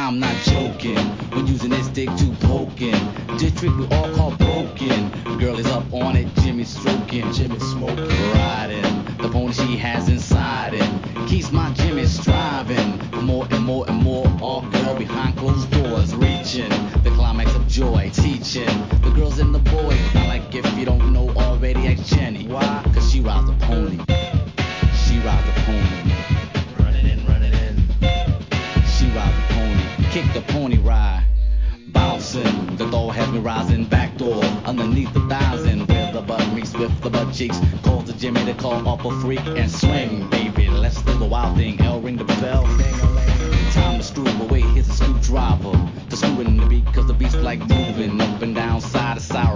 I'm not joking. When using this dick to poking, district we all call broken. Girl is up on it, Jimmy stroking, Jimmy smoking, riding the pony she has inside it. Keeps my Jimmy striving for more and more and more. All girl behind closed doors, reaching the climax of joy, teaching the girls and the boys. Not like if you don't know already, ask Jenny. Why? Cause she rides the pony. She rides the pony. Run it in, run it in. She rides the pony. Kick the pony ride. Bouncing, the door has me rising. Back door, underneath the thighs and where the butt meets with the butt cheeks. Calls to Jimmy to call up a freak and swing, baby. Let's do the wild thing. L ring the bell. Time to screw away. Here's a screwdriver to screw in the beat, cause the beat's like moving up and down, side to side.